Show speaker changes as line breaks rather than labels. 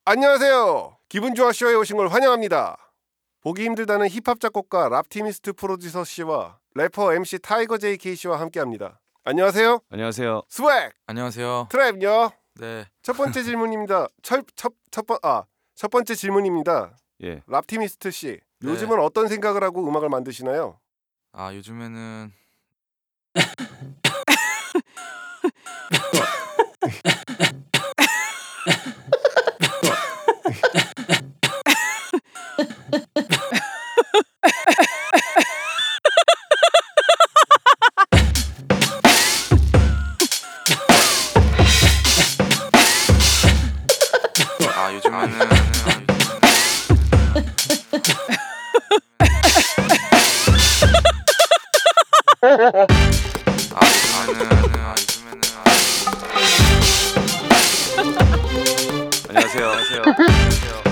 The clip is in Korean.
안녕하세요. 기분 좋아 쇼에 오신 걸 환영합니다. 보기 힘들다는 힙합 작곡가 랍티미스트 프로듀서 씨와 래퍼 MC 타이거 JK 씨와 함께합니다. 안녕하세요.
안녕하세요.
스웩
안녕하세요.
트랩요.
네.
첫 번째 질문입니다. 첫 번째 질문입니다.
예.
랍티미스트 씨,
네.
요즘은 어떤 생각을 하고 음악을 만드시나요?
요즘에는
안녕하세요.